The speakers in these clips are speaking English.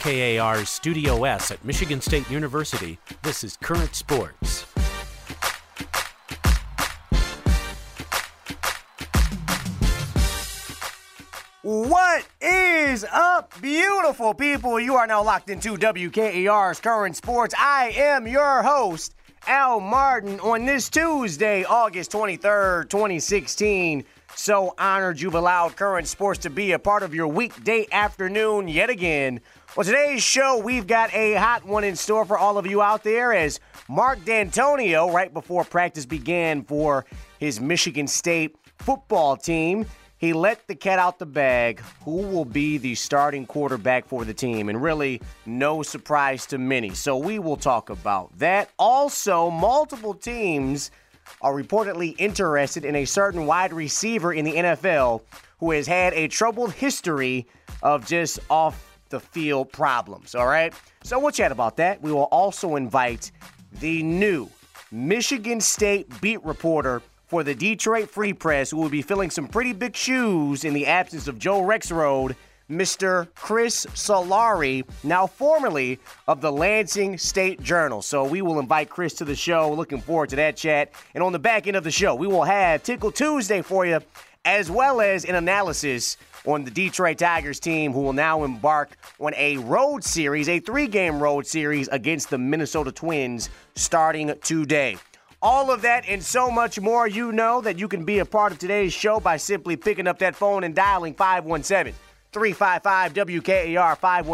WKAR's Studio S at Michigan State University, this is Current Sports. What is up, beautiful people? You are now locked into WKAR's Current Sports. I am your host, Al Martin, on this Tuesday, August 23rd, 2016. So honored you've allowed Current Sports to be a part of your weekday afternoon yet again. Well, today's show, we've got a hot one in store for all of you out there as Mark Dantonio, right before practice began for his Michigan State football team, he let the cat out the bag. Who will be the starting quarterback for the team? And really, no surprise to many. So we will talk about that. Also, multiple teams are reportedly interested in a certain wide receiver in the NFL who has had a troubled history of just off-the-field problems, all right? So we'll chat about that. We will also invite the new Michigan State beat reporter for the Detroit Free Press, who will be filling some pretty big shoes in the absence of Joe Rexrode, Mr. Chris Solari, now formerly of the Lansing State Journal. So we will invite Chris to the show. Looking forward to that chat. And on the back end of the show, we will have Tickle Tuesday for you, as well as an analysis on the Detroit Tigers team, who will now embark on a road series, a 3-game road series against the Minnesota Twins starting today. All of that and so much more. You know that you can be a part of today's show by simply picking up that phone and dialing 517-355-WKAR,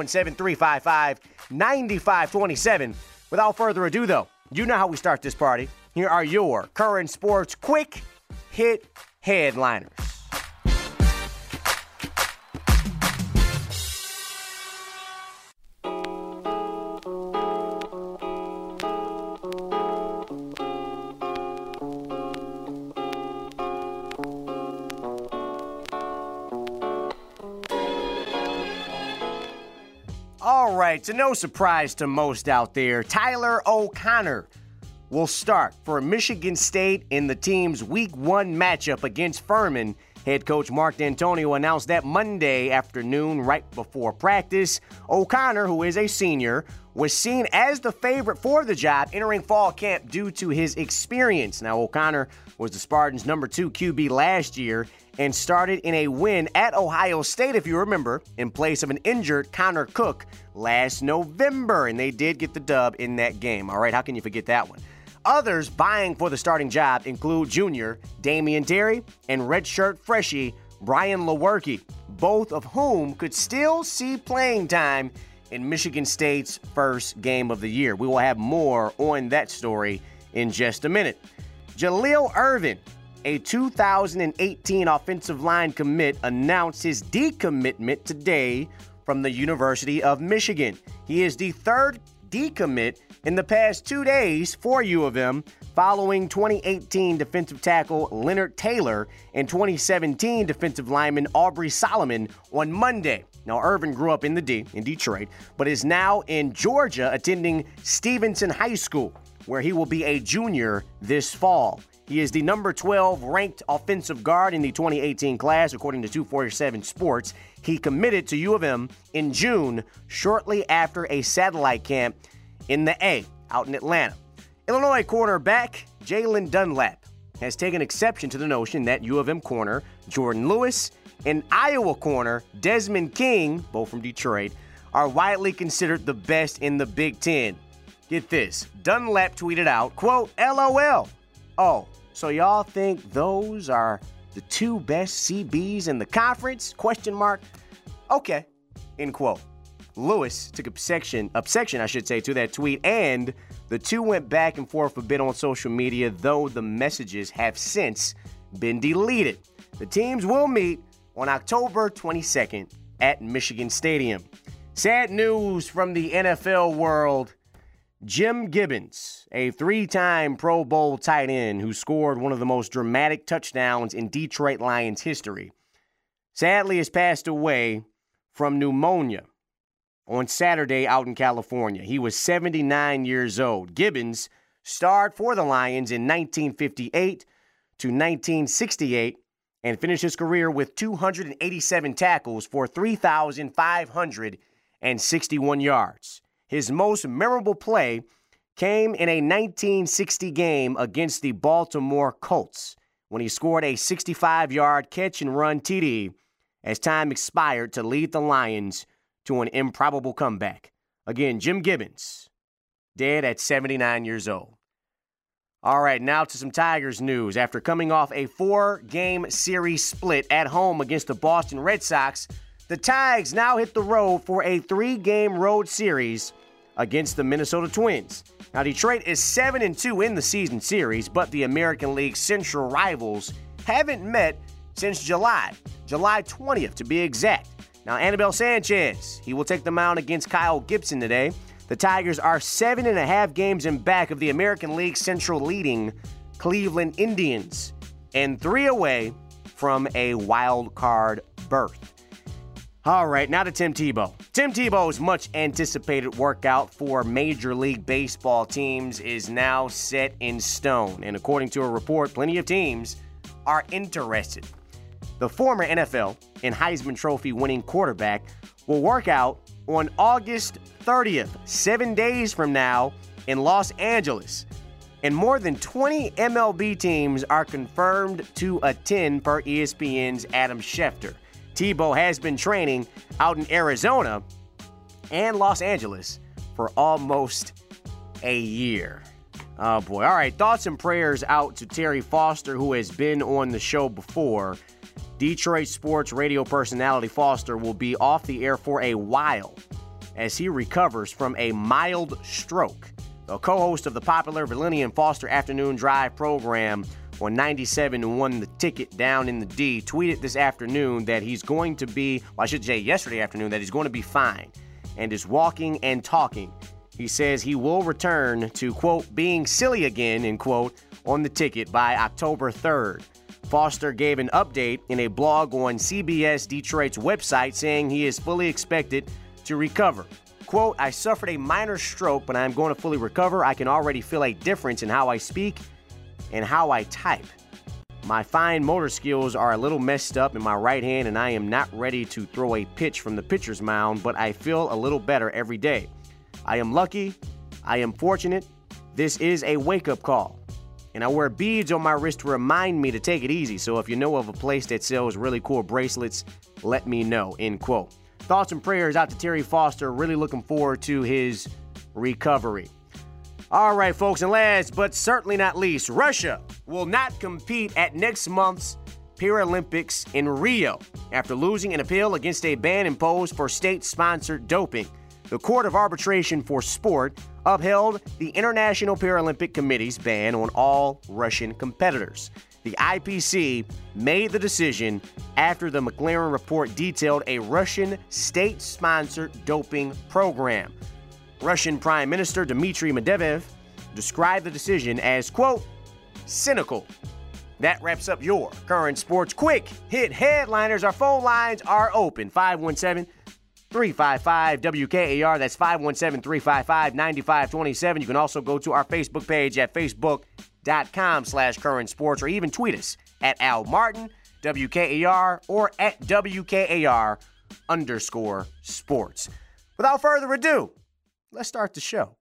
517-355-9527. Without further ado, though, you know how we start this party. Here are your Current Sports quick hit headliners. All right, so no surprise to most out there, Tyler O'Connor will start for Michigan State in the team's Week 1 matchup against Furman. Head coach Mark Dantonio announced that Monday afternoon right before practice. O'Connor, who is a senior, was seen as the favorite for the job entering fall camp due to his experience. Now, O'Connor was the Spartans' number 2 QB last year and started in a win at Ohio State, if you remember, in place of an injured Connor Cook last November, and they did get the dub in that game. All right, how can you forget that one? Others vying for the starting job include junior Damian Terry and redshirt freshie Brian Lewerke, both of whom could still see playing time in Michigan State's first game of the year. We will have more on that story in just a minute. Jaleel Irvin, a 2018 offensive line commit, announced his decommitment today from the University of Michigan. He is the third decommit in the past 2 days for U of M, following 2018 defensive tackle Leonard Taylor and 2017 defensive lineman Aubrey Solomon on Monday. Now, Irvin grew up in the D, in Detroit, but is now in Georgia attending Stevenson High School, where he will be a junior this fall. He is the number 12 ranked offensive guard in the 2018 class, according to 247 Sports. He committed to U of M in June, shortly after a satellite camp in the A out in Atlanta. Illinois cornerback Jalen Dunlap has taken exception to the notion that U of M corner Jordan Lewis and Iowa corner Desmond King, both from Detroit, are widely considered the best in the Big Ten. Get this, Dunlap tweeted out, quote, LOL. Oh, so y'all think those are the two best CBs in the conference? Question mark. Okay, end quote. Lewis took obsession, to that tweet, and the two went back and forth a bit on social media, though the messages have since been deleted. The teams will meet on October 22nd at Michigan Stadium. Sad news from the NFL world. Jim Gibbons, a 3-time Pro Bowl tight end who scored one of the most dramatic touchdowns in Detroit Lions history, sadly has passed away from pneumonia on Saturday out in California. He was 79 years old. Gibbons starred for the Lions in 1958 to 1968 and finished his career with 287 tackles for 3,500 and 61 yards. His most memorable play came in a 1960 game against the Baltimore Colts when he scored a 65-yard catch-and-run TD as time expired to lead the Lions to an improbable comeback. Again, Jim Gibbons, dead at 79 years old. All right, now to some Tigers news. After coming off a 4-game series split at home against the Boston Red Sox, the Tigers now hit the road for a 3-game road series against the Minnesota Twins. Now, Detroit is 7-2 in the season series, but the American League Central rivals haven't met since July 20th to be exact. Now, Anibal Sanchez, he will take the mound against Kyle Gibson today. The Tigers are 7.5 games in back of the American League Central leading Cleveland Indians and 3 away from a wild card berth. All right, now to Tim Tebow. Tim Tebow's much-anticipated workout for Major League Baseball teams is now set in stone, and according to a report, plenty of teams are interested. The former NFL and Heisman Trophy winning quarterback will work out on August 30th, 7 days from now, in Los Angeles. And more than 20 MLB teams are confirmed to attend per ESPN's Adam Schefter. Tebow has been training out in Arizona and Los Angeles for almost a year. Oh, boy. All right, thoughts and prayers out to Terry Foster, who has been on the show before. Detroit sports radio personality Foster will be off the air for a while as he recovers from a mild stroke. The co-host of the popular Valenti and Foster Afternoon Drive program on 97.1 The Ticket down in the D tweeted this afternoon that he's going to be, well, I should say yesterday afternoon, that he's going to be fine and is walking and talking. He says he will return to, quote, being silly again, end quote, on The Ticket by October 3rd. Foster gave an update in a blog on CBS Detroit's website saying he is fully expected to recover. Quote, I suffered a minor stroke, but I'm going to fully recover. I can already feel a difference in how I speak and how I type. My fine motor skills are a little messed up in my right hand, and I am not ready to throw a pitch from the pitcher's mound, but I feel a little better every day. I am lucky. I am fortunate. This is a wake-up call. And I wear beads on my wrist to remind me to take it easy. So if you know of a place that sells really cool bracelets, let me know, end quote. Thoughts and prayers out to Terry Foster. Really looking forward to his recovery. All right, folks, and last but certainly not least, Russia will not compete at next month's Paralympics in Rio after losing an appeal against a ban imposed for state-sponsored doping. The Court of Arbitration for Sport upheld the International Paralympic Committee's ban on all Russian competitors. The IPC made the decision after the McLaren report detailed a Russian state-sponsored doping program. Russian Prime Minister Dmitry Medvedev described the decision as, quote, cynical. That wraps up your current sports quick hit headliners. Our phone lines are open. 517-355-WKAR. That's 517-355-9527. You can also go to our Facebook page at facebook.com/current sports or even tweet us at Al Martin, WKAR, or at WKAR_sports. Without further ado, let's start the show.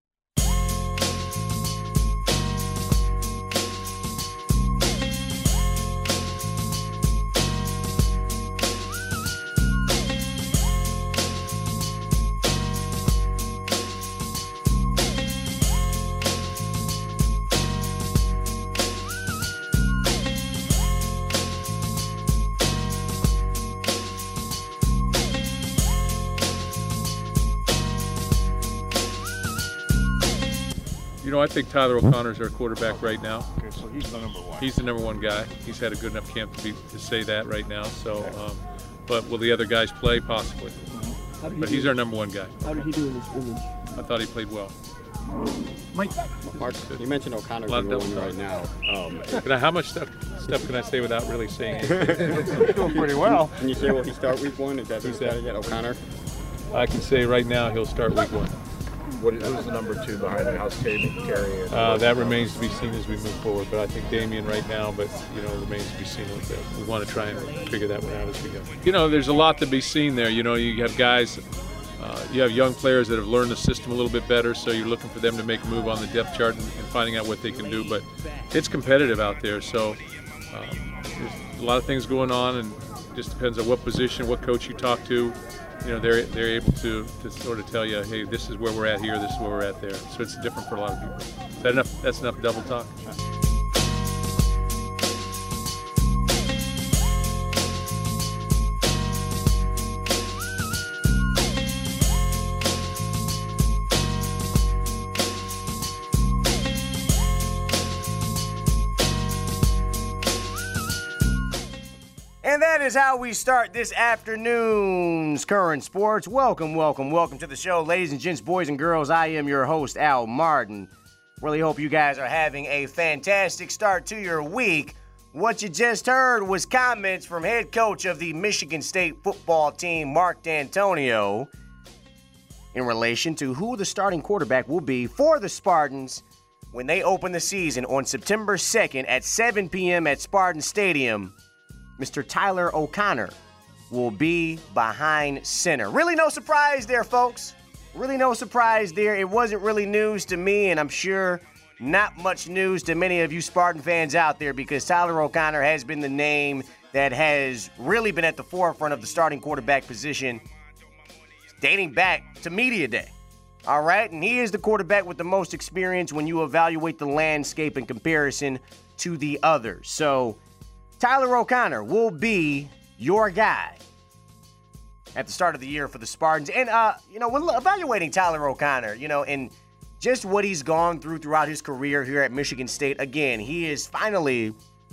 You know, I think Tyler O'Connor's our quarterback right now. Okay, so he's the number one. He's the number one guy. He's had a good enough camp to say that right now. So, but will the other guys play? Possibly. But he's our number one guy. How did he do in this scrimmage? I thought he played well. Mike, Mark, you mentioned O'Connor's number one right now. How much stuff can I say without really saying it? He's doing pretty well. Can you say will he start week one? Is that who's got it yet? O'Connor? I can say right now he'll start week one. Who's the number two behind him? How's Terry? That remains to be seen as we move forward. But I think Damian right now, but remains to be seen. We want to try and figure that one out as we go. There's a lot to be seen there. You have guys You have young players that have learned the system a little bit better, so you're looking for them to make a move on the depth chart and finding out what they can do. But it's competitive out there, so there's a lot of things going on, and it just depends on what position, what coach you talk to. They're able to sort of tell you, hey, this is where we're at here, this is where we're at there. So it's different for a lot of people. Is that enough? That's enough double talk. And that is how we start this afternoon's Current Sports. Welcome to the show, ladies and gents, boys and girls. I am your host, Al Martin. Really hope you guys are having a fantastic start to your week. What you just heard was comments from head coach of the Michigan State football team, Mark D'Antonio, in relation to who the starting quarterback will be for the Spartans when they open the season on September 2nd at 7 p.m. at Spartan Stadium. Mr. Tyler O'Connor will be behind center. Really no surprise there, folks. Really no surprise there. It wasn't really news to me, and I'm sure not much news to many of you Spartan fans out there, because Tyler O'Connor has been the name that has really been at the forefront of the starting quarterback position dating back to media day. All right? And he is the quarterback with the most experience when you evaluate the landscape in comparison to the others. So Tyler O'Connor will be your guy at the start of the year for the Spartans. And, when evaluating Tyler O'Connor, and just what he's gone throughout his career here at Michigan State, again, he is finally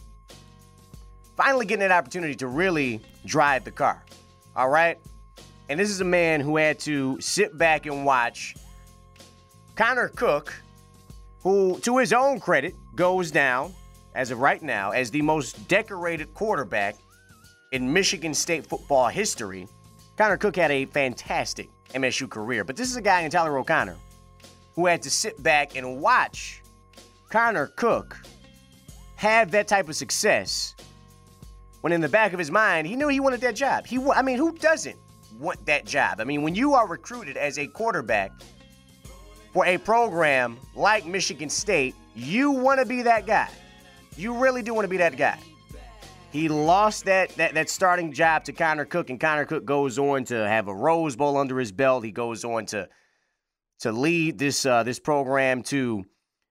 getting an opportunity to really drive the car. All right? And this is a man who had to sit back and watch Connor Cook, who, to his own credit, goes down, as of right now, as the most decorated quarterback in Michigan State football history. Connor Cook had a fantastic MSU career, but this is a guy in Tyler O'Connor who had to sit back and watch Connor Cook have that type of success when in the back of his mind, he knew he wanted that job. Who doesn't want that job? When you are recruited as a quarterback for a program like Michigan State, you want to be that guy. You really do want to be that guy. He lost that starting job to Connor Cook, and Connor Cook goes on to have a Rose Bowl under his belt. He goes on to lead this program to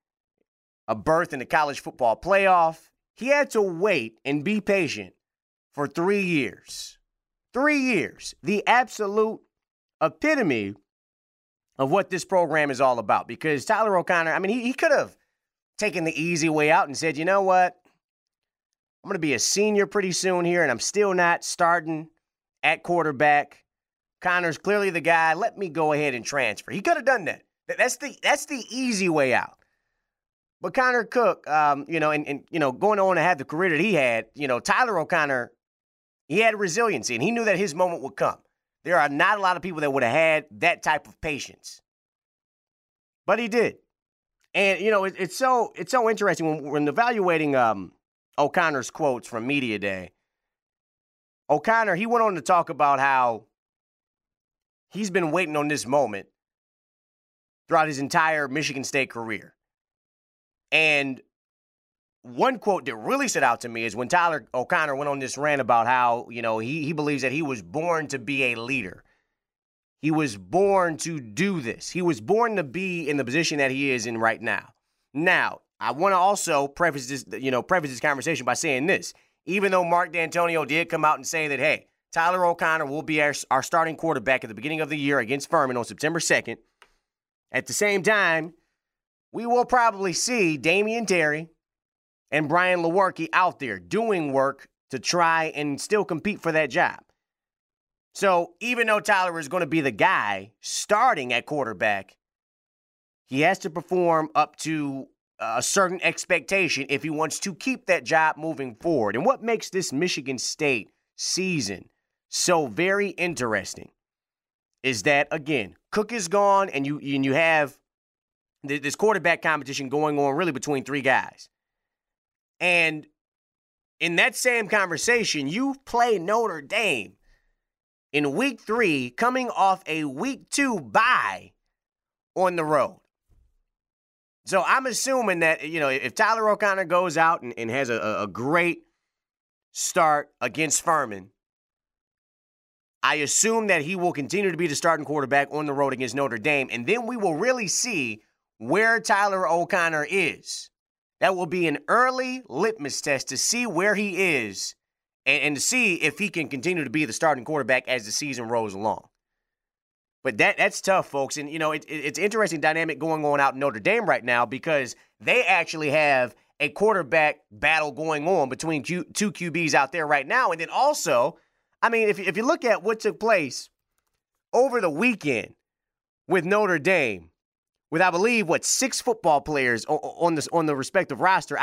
a berth in the college football playoff. He had to wait and be patient for 3 years. 3 years. The absolute epitome of what this program is all about. Because Tyler O'Connor, he could have taking the easy way out and said, you know what? I'm going to be a senior pretty soon here, and I'm still not starting at quarterback. Connor's clearly the guy. Let me go ahead and transfer. He could have done that. That's the easy way out. But Connor Cook, going on to have the career that he had, Tyler O'Connor, he had resiliency, and he knew that his moment would come. There are not a lot of people that would have had that type of patience. But he did. And, it's so interesting when evaluating O'Connor's quotes from Media Day. O'Connor, he went on to talk about how he's been waiting on this moment throughout his entire Michigan State career. And one quote that really stood out to me is when Tyler O'Connor went on this rant about how, he believes that he was born to be a leader. He was born to do this. He was born to be in the position that he is in right now. Now, I want to also preface this conversation by saying this. Even though Mark D'Antonio did come out and say that, hey, Tyler O'Connor will be our starting quarterback at the beginning of the year against Furman on September 2nd, at the same time, we will probably see Damian Terry and Brian Lewerke out there doing work to try and still compete for that job. So even though Tyler is going to be the guy starting at quarterback, he has to perform up to a certain expectation if he wants to keep that job moving forward. And what makes this Michigan State season so very interesting is that, again, Cook is gone, and you have this quarterback competition going on really between three guys. And in that same conversation, you play Notre Dame. in week 3, coming off a week 2 bye on the road. So I'm assuming that, if Tyler O'Connor goes out and has a great start against Furman, I assume that he will continue to be the starting quarterback on the road against Notre Dame, and then we will really see where Tyler O'Connor is. That will be an early litmus test to see where he is and to see if he can continue to be the starting quarterback as the season rolls along. But that's tough, folks. And, it's interesting dynamic going on out in Notre Dame right now because they actually have a quarterback battle going on between two QBs out there right now. And then also, if you look at what took place over the weekend with Notre Dame, with, I believe, 6 football players on the respective roster,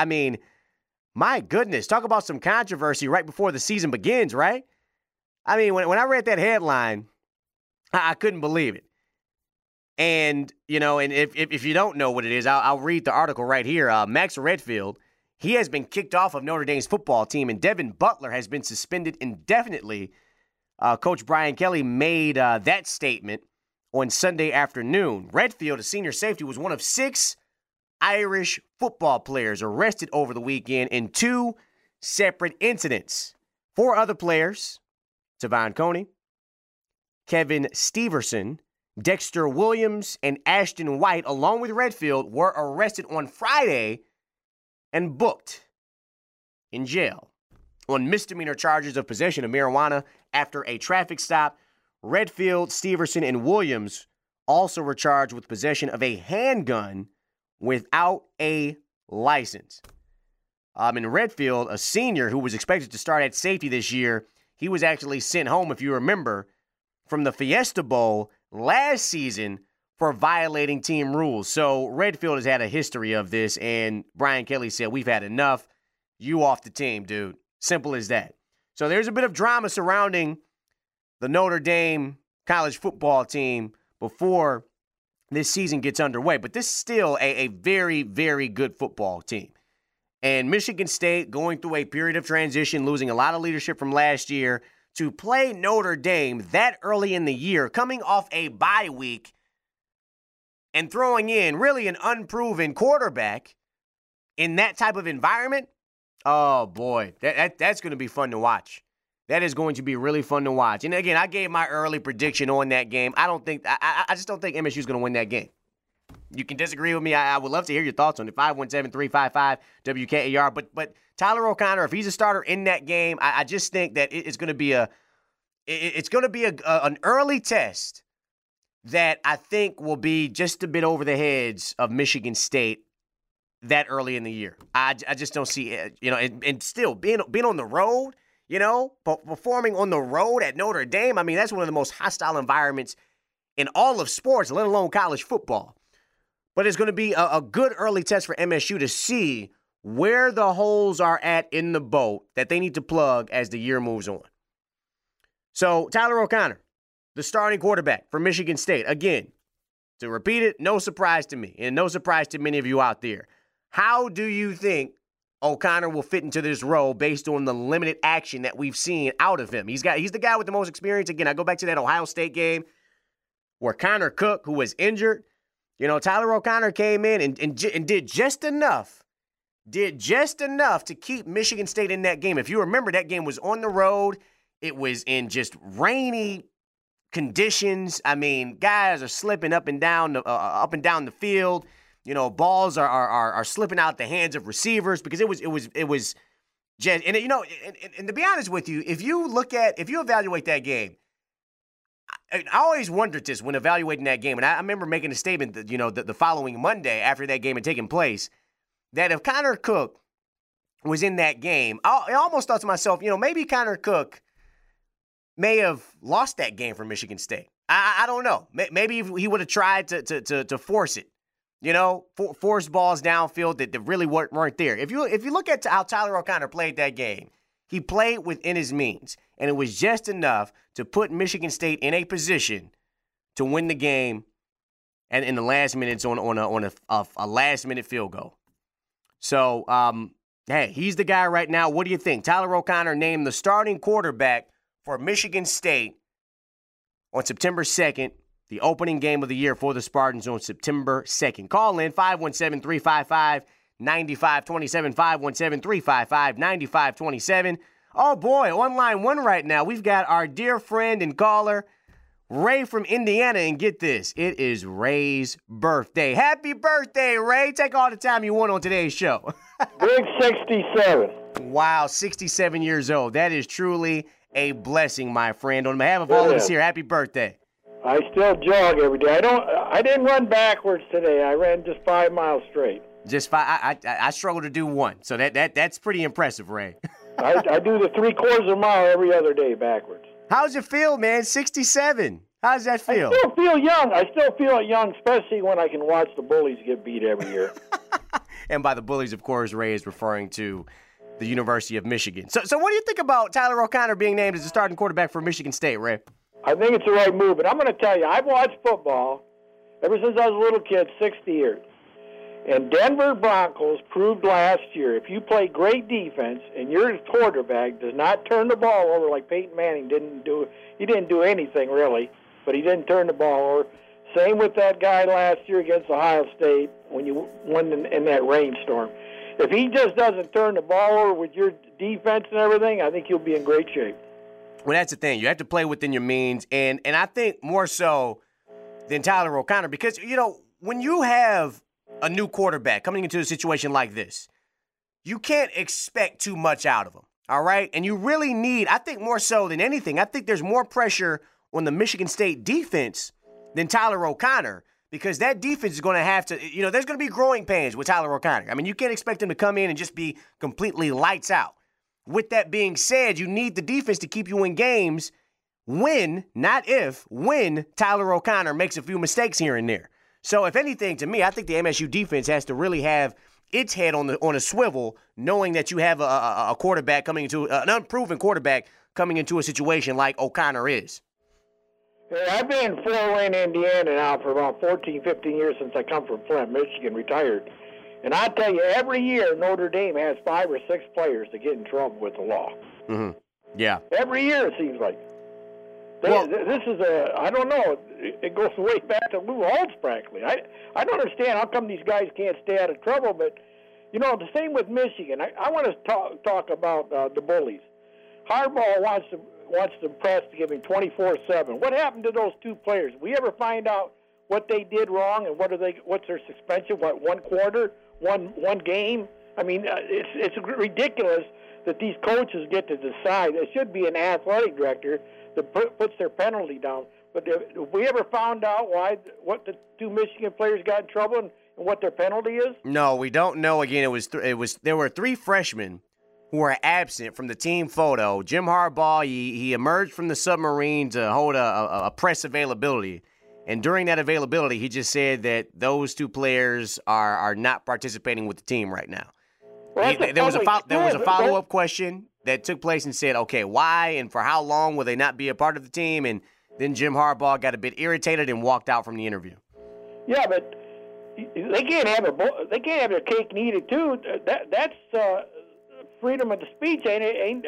my goodness, talk about some controversy right before the season begins, right? When I read that headline, I couldn't believe it. And, and if you don't know what it is, I'll read the article right here. Max Redfield, he has been kicked off of Notre Dame's football team, and Devin Butler has been suspended indefinitely. Coach Brian Kelly made that statement on Sunday afternoon. Redfield, a senior safety, was one of 6 Irish football players arrested over the weekend in 2 separate incidents. 4 other players, Tavon Coney, Kevin Steverson, Dexter Williams, and Ashton White, along with Redfield, were arrested on Friday and booked in jail on misdemeanor charges of possession of marijuana after a traffic stop. Redfield, Steverson, and Williams also were charged with possession of a handgun without a license. And Redfield, a senior who was expected to start at safety this year, he was actually sent home, if you remember, from the Fiesta Bowl last season for violating team rules. So Redfield has had a history of this, and Brian Kelly said, we've had enough. You off the team, dude. Simple as that. So there's a bit of drama surrounding the Notre Dame college football team before this season gets underway. But this is still a very, very good football team. And Michigan State going through a period of transition, losing a lot of leadership from last year, to play Notre Dame that early in the year, coming off a bye week and throwing in really an unproven quarterback in that type of environment, oh boy, that's going to be fun to watch. That is going to be really fun to watch. And again, I gave my early prediction on that game. I just don't think MSU is going to win that game. You can disagree with me. I would love to hear your thoughts on it. 517-355-WKAR. But Tyler O'Connor, if he's a starter in that game, I just think that it's going to be an early test that I think will be just a bit over the heads of Michigan State that early in the year. I just don't see it, and still being on the road, performing on the road at Notre Dame. That's one of the most hostile environments in all of sports, let alone college football. But it's going to be a good early test for MSU to see where the holes are at in the boat that they need to plug as the year moves on. So Tyler O'Connor, the starting quarterback for Michigan State. Again, to repeat it, no surprise to me and no surprise to many of you out there. How do you think O'Connor will fit into this role based on the limited action that we've seen out of him? He's the guy with the most experience. Again, I go back to that Ohio State game where Connor Cook, who was injured, Tyler O'Connor came in and did just enough to keep Michigan State in that game. If you remember, that game was on the road. It was in just rainy conditions. Guys are slipping up and down the field. Balls are slipping out the hands of receivers because it was just, and to be honest with you, if you evaluate that game, I always wondered this when evaluating that game, and I remember making a statement that, the following Monday after that game had taken place, that if Connor Cook was in that game, I almost thought to myself, maybe Connor Cook may have lost that game for Michigan State. I don't know. Maybe he would have tried to force it, force balls downfield that really weren't there. If you look at how Tyler O'Connor played that game, he played within his means, and it was just enough to put Michigan State in a position to win the game, and in the last minutes on a last-minute field goal. So, hey, he's the guy right now. What do you think? Tyler O'Connor named the starting quarterback for Michigan State on September 2nd, the opening game of the year for the Spartans on September 2nd. Call in 517-355-9527, 517-355-9527. Oh, boy, on line one right now, we've got our dear friend and caller, Ray from Indiana, and get this, it is Ray's birthday. Happy birthday, Ray. Take all the time you want on today's show. Big 67. Wow, 67 years old. That is truly a blessing, my friend. On behalf of all of us here, happy birthday. I still jog every day. I didn't run backwards today. I ran just 5 miles straight. Just 5. I struggle to do one, so that's pretty impressive, Ray. I do the 3/4 mile every other day backwards. How's it feel, man? 67. How does that feel? I still feel young. I still feel young, especially when I can watch the Bullies get beat every year. And by the Bullies, of course, Ray is referring to the University of Michigan. So what do you think about Tyler O'Connor being named as the starting quarterback for Michigan State, Ray? I think it's the right move, but I'm going to tell you, I've watched football ever since I was a little kid, 60 years. And Denver Broncos proved last year, if you play great defense and your quarterback does not turn the ball over like Peyton Manning didn't do, he didn't do anything really, but he didn't turn the ball over. Same with that guy last year against Ohio State when you won in that rainstorm. If he just doesn't turn the ball over with your defense and everything, I think you'll be in great shape. Well, that's the thing. You have to play within your means, and I think more so than Tyler O'Connor because, you know, when you have a new quarterback coming into a situation like this, you can't expect too much out of him, all right? And you really need, I think more so than anything, I think there's more pressure on the Michigan State defense than Tyler O'Connor because that defense is going to have to, you know, there's going to be growing pains with Tyler O'Connor. I mean, you can't expect him to come in and just be completely lights out. With that being said, you need the defense to keep you in games when, not if, when Tyler O'Connor makes a few mistakes here and there. So if anything, to me, I think the MSU defense has to really have its head on a swivel, knowing that you have a quarterback coming into an unproven quarterback coming into a situation like O'Connor is. Hey, I've been in Fort Wayne, Indiana now for about 14, 15 years since I come from Flint, Michigan, retired. And I tell you, every year Notre Dame has 5 or 6 players that get in trouble with the law. Mm-hmm. Yeah. Every year it seems like. This is I don't know, it goes way back to Lou Holtz practically. I don't understand how come these guys can't stay out of trouble, but, you know, the same with Michigan. I want to talk about the Bullies. Harbaugh wants the press to give him 24/7. What happened to those 2 players? We ever find out what they did wrong and what's their suspension? What, 1 quarter, one game? I mean, it's ridiculous that these coaches get to decide. It should be an athletic director that puts their penalty down. But have we ever found out what the 2 Michigan players got in trouble and what their penalty is? No, we don't know. Again, there were 3 freshmen who were absent from the team photo. Jim Harbaugh, he emerged from the submarine to hold a press availability. And during that availability, he just said that those 2 players are not participating with the team right now. Well, there was a follow-up question that took place and said, okay, why and for how long will they not be a part of the team? And then Jim Harbaugh got a bit irritated and walked out from the interview. Yeah, but they can't have their cake and eat it too. That's freedom of the speech, ain't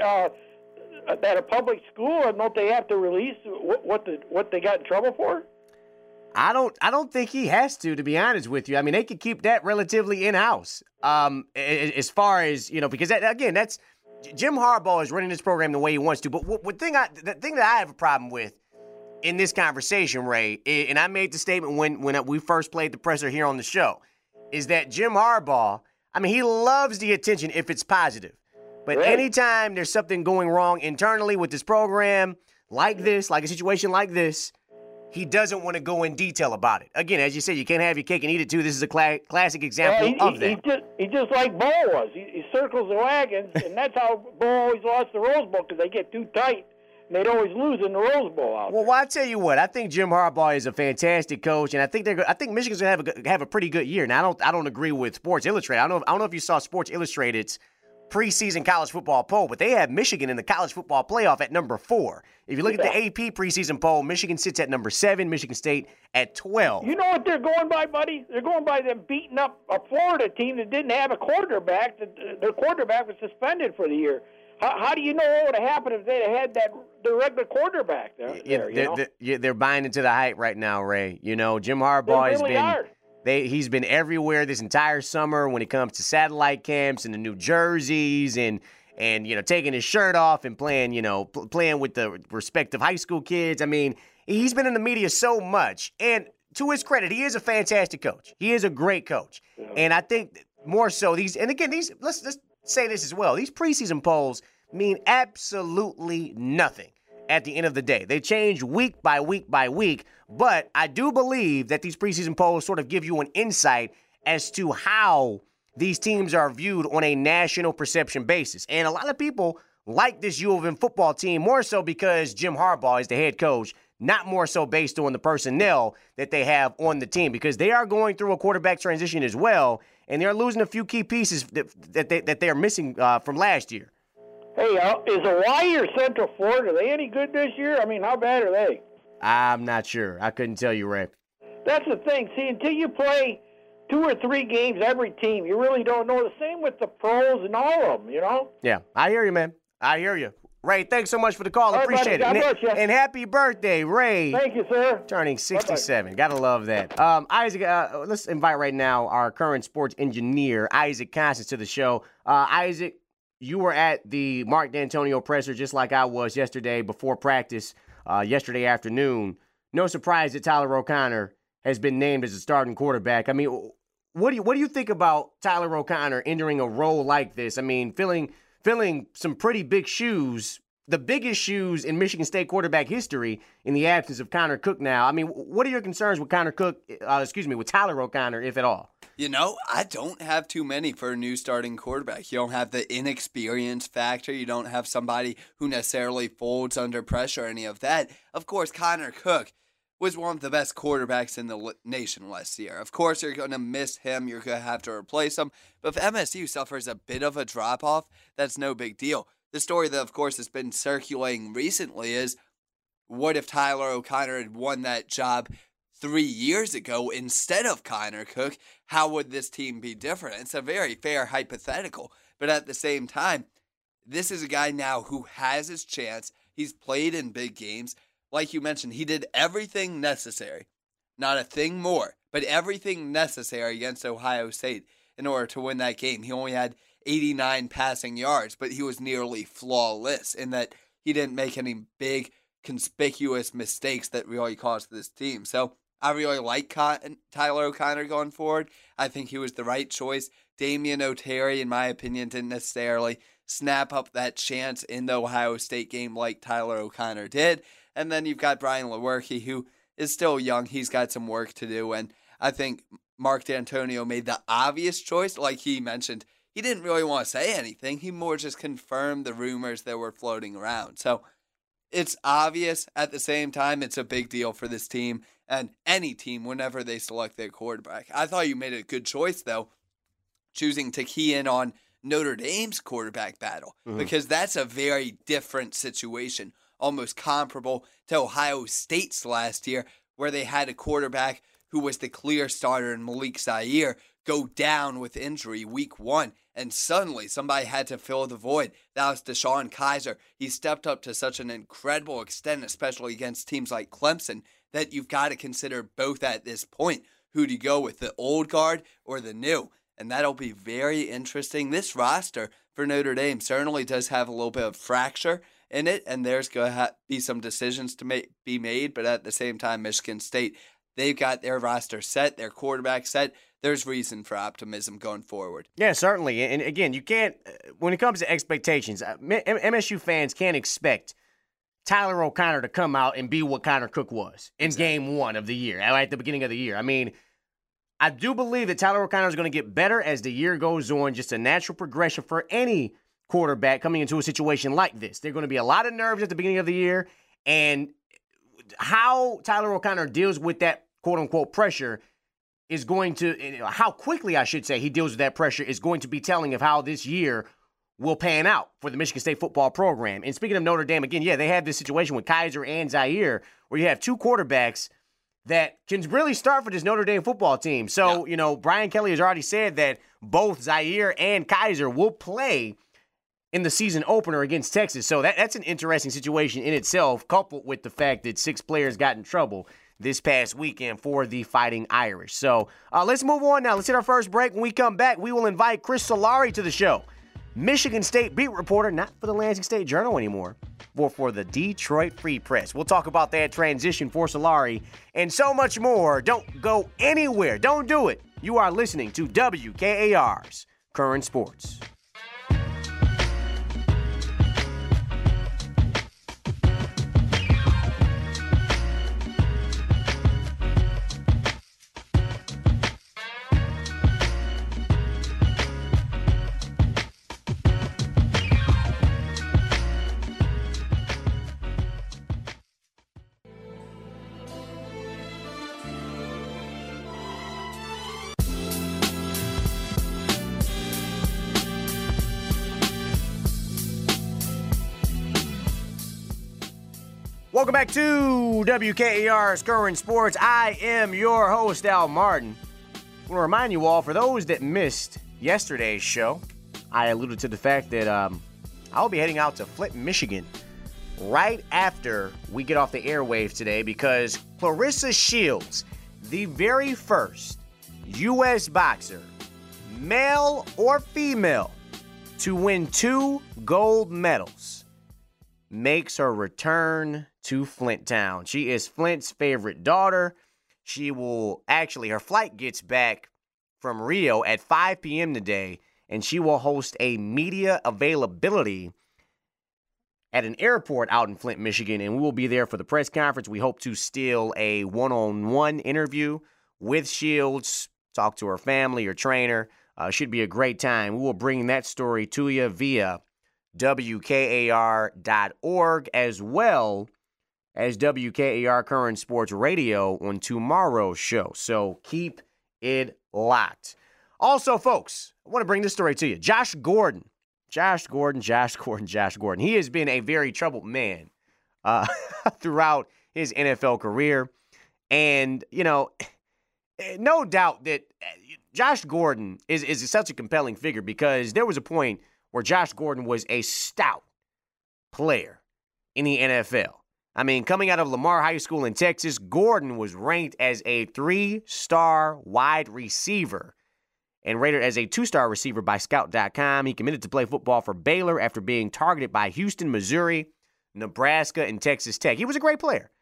at a public school? Or don't they have to release what they got in trouble for? I don't think he has to be honest with you. I mean, they could keep that relatively in-house. As far as, you know, because that's Jim Harbaugh is running this program the way he wants to. But the thing that I have a problem with in this conversation, Ray, and I made the statement when we first played the presser here on the show, is that Jim Harbaugh, I mean, he loves the attention if it's positive. But anytime there's something going wrong internally with this program, like this, like a situation like this, he doesn't want to go in detail about it. Again, as you said, you can't have your cake and eat it too. This is a classic example of that. He's just like Bo was. He circles the wagons, and that's how Bo always lost the Rose Bowl, because they get too tight, and they'd always lose in the Rose Bowl out there. Well, I tell you what, I think Jim Harbaugh is a fantastic coach, and I think Michigan's gonna have a pretty good year. Now, I don't agree with Sports Illustrated. I don't know if you saw Sports Illustrated's preseason college football poll, but they have Michigan in the college football playoff at number 4. If you look at the AP preseason poll, Michigan sits at number 7, Michigan State at 12. You know what they're going by, buddy? They're going by them beating up a Florida team that didn't have a quarterback. Their quarterback was suspended for the year. How do you know what would have happened if they'd had the regular quarterback there? They're buying into the hype right now, Ray. You know, Jim Harbaugh he's been everywhere this entire summer when it comes to satellite camps and the new jerseys and taking his shirt off and playing with the respective high school kids. I mean, he's been in the media so much, and to his credit, he is a fantastic coach. He is a great coach, and I think more so let's say this as well. These preseason polls mean absolutely nothing at the end of the day. They change week by week by week, but I do believe that these preseason polls sort of give you an insight as to how these teams are viewed on a national perception basis. And a lot of people like this U of M football team more so because Jim Harbaugh is the head coach, not more so based on the personnel that they have on the team, because they are going through a quarterback transition as well, and they're losing a few key pieces that they are missing from last year. Hey, is Hawaii or Central Florida, are they any good this year? I mean, how bad are they? I'm not sure. I couldn't tell you, Ray. That's the thing. See, until you play 2 or 3 games every team, you really don't know. The same with the pros and all of them, Yeah, I hear you, man. I hear you. Ray, thanks so much for the call. All right, appreciate buddy, it. God bless you. And happy birthday, Ray. Thank you, sir. Turning 67. Bye-bye. Gotta love that. Isaac, let's invite right now our current sports engineer, Isaac Constance, to the show. Isaac, you were at the Mark D'Antonio presser just like I was yesterday before practice, yesterday afternoon. No surprise that Tyler O'Connor has been named as a starting quarterback. I mean, what do you think about Tyler O'Connor entering a role like this? I mean, filling some pretty big shoes, the biggest shoes in Michigan State quarterback history in the absence of Connor Cook now. I mean, what are your concerns with with Tyler O'Connor, if at all? I don't have too many for a new starting quarterback. You don't have the inexperience factor. You don't have somebody who necessarily folds under pressure or any of that. Of course, Connor Cook was one of the best quarterbacks in the nation last year. Of course, you're going to miss him. You're going to have to replace him. But if MSU suffers a bit of a drop-off, that's no big deal. The story that, of course, has been circulating recently is, what if Tyler O'Connor had won that job 3 years ago instead of Connor Cook? How would this team be different? It's a very fair hypothetical. But at the same time, this is a guy now who has his chance. He's played in big games. Like you mentioned, he did everything necessary. Not a thing more, but everything necessary against Ohio State in order to win that game. He only had 89 passing yards, but he was nearly flawless in that he didn't make any big, conspicuous mistakes that really cost this team. So I really like Tyler O'Connor going forward. I think he was the right choice. Damian O'Terry, in my opinion, didn't necessarily snap up that chance in the Ohio State game like Tyler O'Connor did. And then you've got Brian Lewerke, who is still young. He's got some work to do. And I think Mark D'Antonio made the obvious choice. Like he mentioned, he didn't really want to say anything. He more just confirmed the rumors that were floating around. So it's obvious. At the same time, it's a big deal for this team and any team whenever they select their quarterback. I thought you made a good choice, though, choosing to key in on Notre Dame's quarterback battle, because that's a very different situation, almost comparable to Ohio State's last year, where they had a quarterback who was the clear starter in Malik Zaire go down with injury week 1, and suddenly somebody had to fill the void. That was DeShone Kizer. He stepped up to such an incredible extent, especially against teams like Clemson, that you've got to consider both at this point. Who do you go with, the old guard or the new? And that'll be very interesting. This roster for Notre Dame certainly does have a little bit of fracture in it, and there's going to be some decisions to be made, but at the same time, Michigan State, they've got their roster set, their quarterback set. There's reason for optimism going forward. Yeah, certainly. And again, you can't, when it comes to expectations, MSU fans can't expect Tyler O'Connor to come out and be what Connor Cook was in game 1 of the year, at the beginning of the year. I mean, I do believe that Tyler O'Connor is going to get better as the year goes on, just a natural progression for any quarterback coming into a situation like this. There are going to be a lot of nerves at the beginning of the year, and how Tyler O'Connor deals with that quote-unquote pressure is going to, how quickly, I should say, he deals with that pressure is going to be telling of how this year will pan out for the Michigan State football program. And speaking of Notre Dame, again, yeah, they have this situation with Kizer and Zaire where you have 2 quarterbacks that can really start for this Notre Dame football team. So, Brian Kelly has already said that both Zaire and Kizer will play in the season opener against Texas. So that's an interesting situation in itself, coupled with the fact that 6 players got in trouble this past weekend for the Fighting Irish. So let's move on now. Let's hit our first break. When we come back, we will invite Chris Solari to the show. Michigan State beat reporter, not for the Lansing State Journal anymore, but for the Detroit Free Press. We'll talk about that transition for Solari and so much more. Don't go anywhere. Don't do it. You are listening to WKAR's Current Sports. Welcome back to WKAR's Current Sports. I am your host, Al Martin. I want to remind you all, for those that missed yesterday's show, I alluded to the fact that I'll be heading out to Flint, Michigan right after we get off the airwaves today, because Claressa Shields, the very first U.S. boxer, male or female, to win 2 gold medals, makes her return to Flint Town. She is Flint's favorite daughter. Her flight gets back from Rio at 5 p.m. today, and she will host a media availability at an airport out in Flint, Michigan, and we will be there for the press conference. We hope to steal a one-on-one interview with Shields, talk to her family or trainer. Should be a great time. We will bring that story to you via WKAR.org, as well as WKAR Current Sports Radio on tomorrow's show. So keep it locked. Also, folks, I want to bring this story to you. Josh Gordon. He has been a very troubled man throughout his NFL career. And, no doubt that Josh Gordon is such a compelling figure, because there was a point where Josh Gordon was a stout player in the NFL. I mean, coming out of Lamar High School in Texas, Gordon was ranked as a 3-star wide receiver and rated as a 2-star receiver by Scout.com. He committed to play football for Baylor after being targeted by Houston, Missouri, Nebraska, and Texas Tech. He was a great player.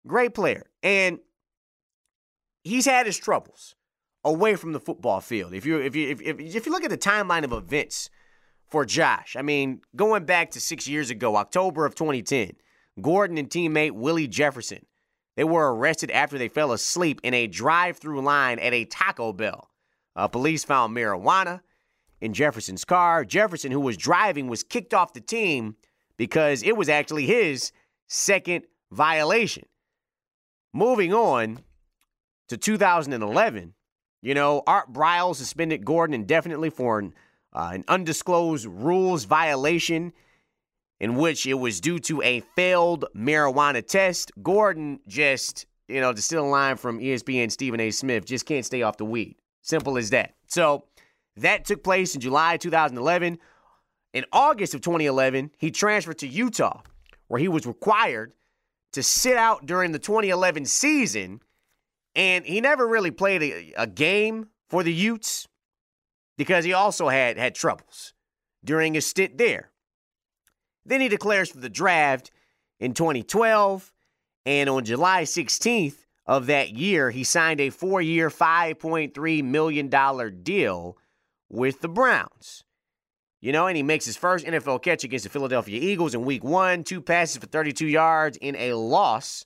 And he's had his troubles away from the football field. If you look at the timeline of events for Josh, I mean, going back to 6 years ago, October of 2010, Gordon and teammate Willie Jefferson, they were arrested after they fell asleep in a drive-through line at a Taco Bell. Police found marijuana in Jefferson's car. Jefferson, who was driving, was kicked off the team because it was actually his second violation. Moving on to 2011, Art Briles suspended Gordon indefinitely for an undisclosed rules violation, in which it was due to a failed marijuana test. Gordon just, to steal a line from ESPN Stephen A. Smith, just can't stay off the weed. Simple as that. So that took place in July 2011. In August of 2011, he transferred to Utah, where he was required to sit out during the 2011 season, and he never really played a game for the Utes because he also had troubles during his stint there. Then he declares for the draft in 2012, and on July 16th of that year, he signed a 4-year, $5.3 million deal with the Browns. And he makes his first NFL catch against the Philadelphia Eagles in Week 1, 2 passes for 32 yards in a loss.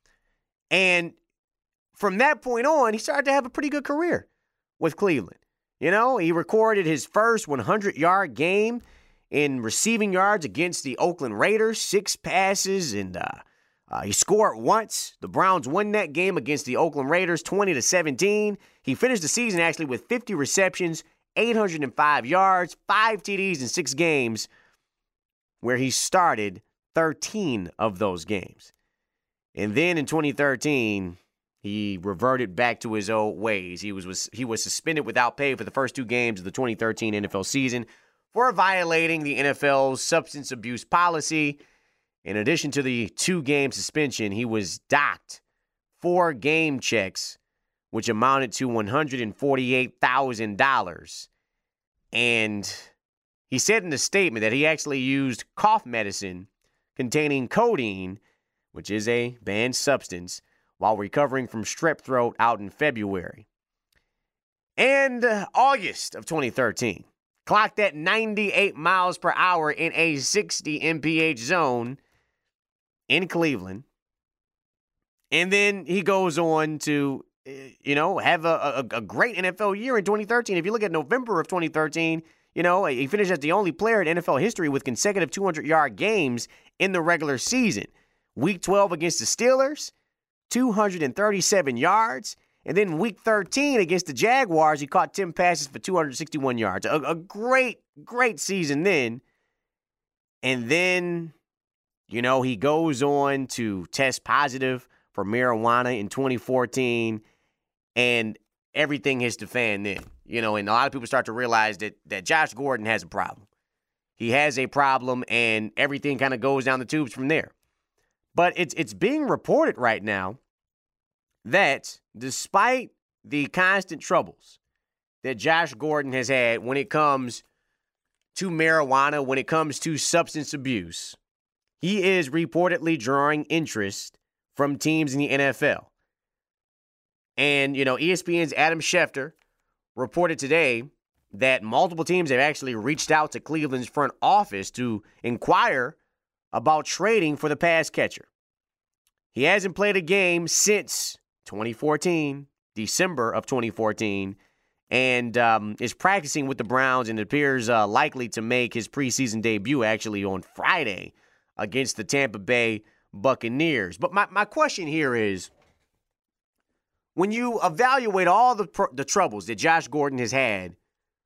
And from that point on, he started to have a pretty good career with Cleveland. He recorded his first 100-yard game in receiving yards against the Oakland Raiders, 6 passes, and he scored once. The Browns won that game against the Oakland Raiders 20-17. He finished the season actually with 50 receptions, 805 yards, 5 TDs in 6 games, where he started 13 of those games. And then in 2013, he reverted back to his old ways. He was suspended without pay for the first 2 games of the 2013 NFL season for violating the NFL's substance abuse policy. In addition to the 2-game suspension, he was docked 4 game checks, which amounted to $148,000. And he said in a statement that he actually used cough medicine containing codeine, which is a banned substance, while recovering from strep throat out in February. And August of 2013, clocked at 98 miles per hour in a 60 mph zone in Cleveland. And then he goes on to, have a great NFL year in 2013. If you look at November of 2013, he finished as the only player in NFL history with consecutive 200-yard games in the regular season. Week 12 against the Steelers, 237 yards. And then week 13 against the Jaguars, he caught 10 passes for 261 yards. A great, great season then. And then, he goes on to test positive for marijuana in 2014. And everything hits the fan then. And a lot of people start to realize that Josh Gordon has a problem. He has a problem, and everything kind of goes down the tubes from there. But it's being reported right now that despite the constant troubles that Josh Gordon has had when it comes to marijuana, when it comes to substance abuse, he is reportedly drawing interest from teams in the NFL. And, ESPN's Adam Schefter reported today that multiple teams have actually reached out to Cleveland's front office to inquire about trading for the pass catcher. He hasn't played a game since 2014, December of 2014, and is practicing with the Browns and appears likely to make his preseason debut actually on Friday against the Tampa Bay Buccaneers. But my question here is, when you evaluate all the troubles that Josh Gordon has had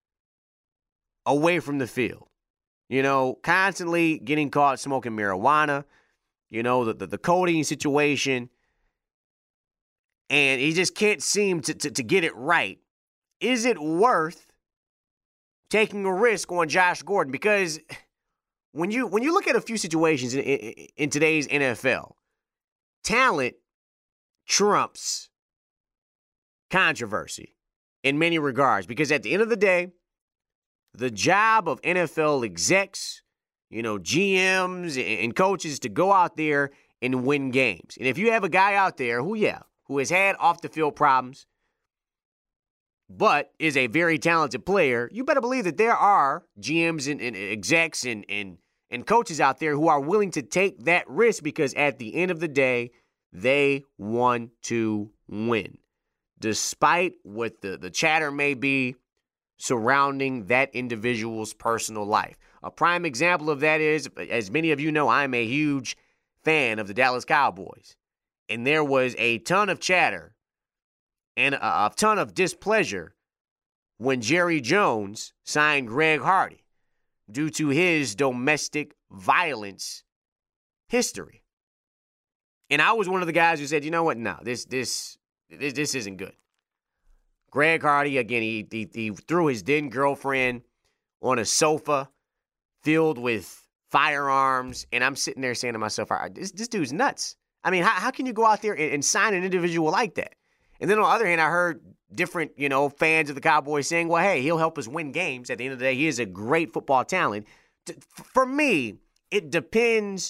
away from the field, constantly getting caught smoking marijuana, the codeine situation, and he just can't seem to get it right. Is it worth taking a risk on Josh Gordon? Because when you look at a few situations in today's NFL, talent trumps controversy in many regards. Because at the end of the day, the job of NFL execs, GMs and coaches to go out there and win games. And if you have a guy out there who has had off-the-field problems, but is a very talented player, you better believe that there are GMs and execs and coaches out there who are willing to take that risk, because at the end of the day, they want to win, despite what the chatter may be surrounding that individual's personal life. A prime example of that is, as many of you know, I'm a huge fan of the Dallas Cowboys. And there was a ton of chatter and a ton of displeasure when Jerry Jones signed Greg Hardy due to his domestic violence history. And I was one of the guys who said, you know what, no, this isn't good. Greg Hardy, again, he threw his then girlfriend on a sofa filled with firearms, and I'm sitting there saying to myself, all right, this dude's nuts. I mean, how can you go out there and sign an individual like that? And then on the other hand, I heard different, fans of the Cowboys saying, well, hey, he'll help us win games. At the end of the day, he is a great football talent. For me, it depends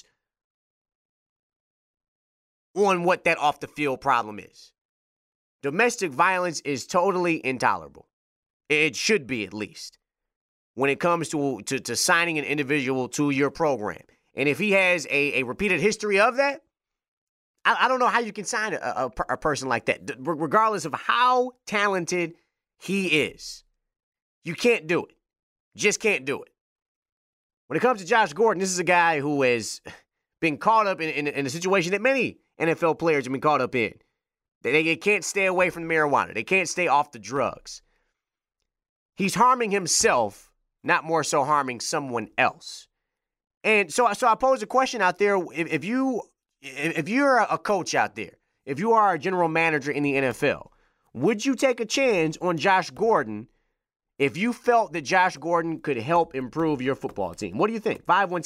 on what that off-the-field problem is. Domestic violence is totally intolerable. It should be, at least, when it comes to signing an individual to your program. And if he has a repeated history of that, I don't know how you can sign a person like that, regardless of how talented he is. You can't do it. Just can't do it. When it comes to Josh Gordon, this is a guy who has been caught up in a situation that many NFL players have been caught up in. They can't stay away from the marijuana. They can't stay off the drugs. He's harming himself, not more so harming someone else. And so I pose a question out there. If you're a coach out there, if you are a general manager in the NFL, would you take a chance on Josh Gordon if you felt that Gordon could help improve your football team. What do you think?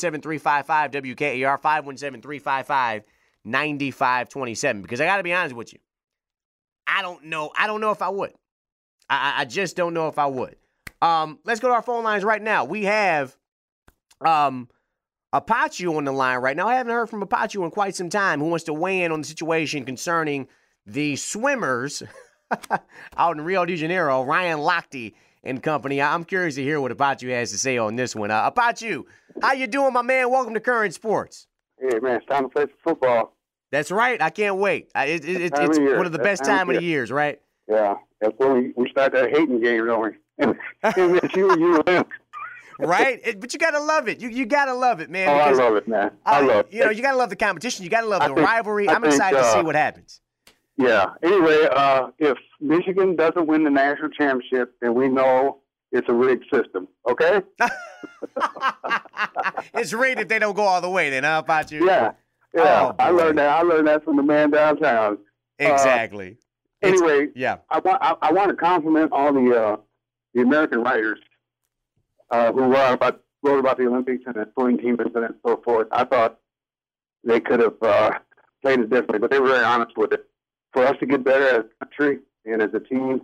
517-355-WKER, 517-355-9527. Because I got to be honest with you. I don't know if I would. I just don't know if I would. Let's go to our phone lines right now. We have Apache on the line right now. I haven't heard from Apache in quite some time, who wants to weigh in on the situation concerning the swimmers out in Rio de Janeiro, Ryan Lochte and company. I'm curious to hear what Apache has to say on this one. Apache, how you doing, my man? Welcome to Current Sports. Hey, man, it's time to play some football. That's right. I can't wait. It's one of the best time of the years, right? Yeah. That's when we start that hating game, don't we? And you win. Right? But you got to love it. You got to love it, man. Oh, I love it, man. I love it. You got to love the competition. You got to love the rivalry. I'm excited to see what happens. Yeah. Anyway, if Michigan doesn't win the national championship, then we know it's a rigged system, okay? It's rigged if they don't go all the way then, huh, Apache? Yeah. Oh, I learned that from the man downtown. Exactly. Anyway, yeah. I want to compliment all the American writers who wrote about the Olympics and the swimming team incident and so forth. I thought they could have played it differently, but they were very honest with it. For us to get better as a country and as a team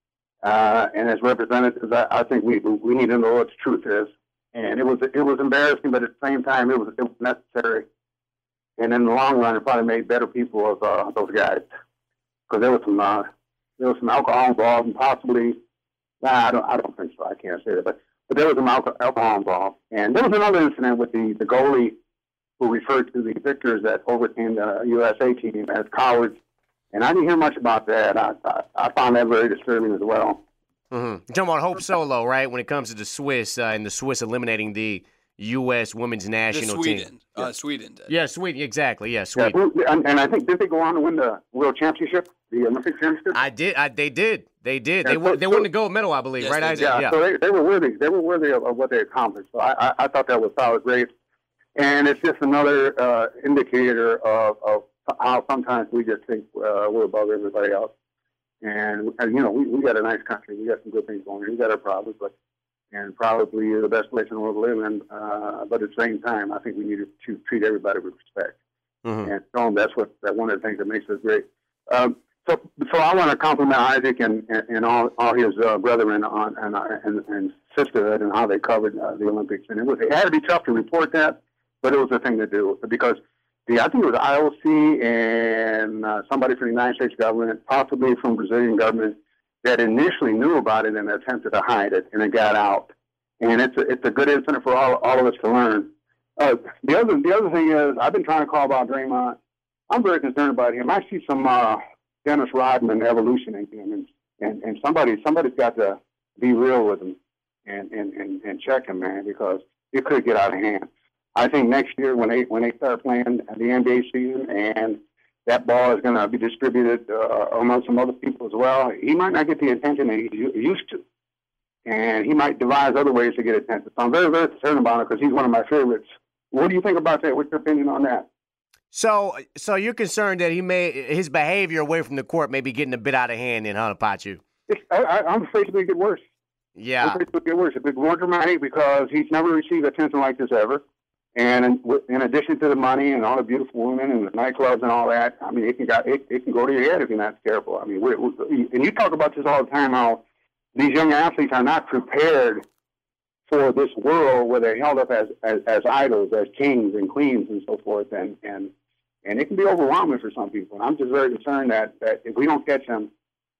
and as representatives, I think we need to know what the truth is. And it was embarrassing, but at the same time, it was necessary. And in the long run, it probably made better people of those guys, because there was some alcohol involved, and possibly I don't think so. I can't say that, but there was some alcohol involved. And there was another incident with the goalie who referred to the victors that overcame the USA team as cowards, and I didn't hear much about that. I found that very disturbing as well. Mm-hmm. You're talking about Hope Solo, right? When it comes to the Swiss and the Swiss eliminating the U.S. women's national team. Sweden did. Yeah, Sweden, exactly. Yeah, Sweden. Yeah, and I think, did they go on to win the World Championship, the Olympic Championship? They did. Yeah, they won the gold medal, I believe, yes, right, Isaac? Yeah, so they were worthy. They were worthy of what they accomplished. So I thought that was solid grade. And it's just another indicator of how sometimes we just think we're above everybody else. And we got a nice country. We got some good things going on. We got our problems, and probably the best place in the world to live in. But at the same time, I think we need to treat everybody with respect. Mm-hmm. And show them that's one of the things that makes us great. So I want to compliment Isaac and all his brethren and sisterhood and how they covered the Olympics. And it had to be tough to report that, but it was a thing to do, because I think it was the IOC and somebody from the United States government, possibly from Brazilian government, that initially knew about it and attempted to hide it, and it got out. And it's a good incident for all of us to learn. The other thing is, I've been trying to call about Draymond. I'm very concerned about him. I see some Dennis Rodman evolution in him, and somebody's got to be real with him and check him, man, because it could get out of hand. I think next year when they start playing the NBA season and that ball is going to be distributed among some other people as well, he might not get the attention that he's used to. And he might devise other ways to get attention. So I'm very, very concerned about it because he's one of my favorites. What do you think about that? What's your opinion on that? So you're concerned that his behavior away from the court may be getting a bit out of hand in, huh, Apache? I'm afraid it will get worse. Yeah. I'm afraid it will get worse. It'll be more dramatic because he's never received attention like this ever. And in addition to the money and all the beautiful women and the nightclubs and all that, I mean, it can go to your head if you're not careful. I mean, and you talk about this all the time, how these young athletes are not prepared for this world where they're held up as idols, as kings and queens and so forth, and it can be overwhelming for some people. And I'm just very concerned that if we don't catch him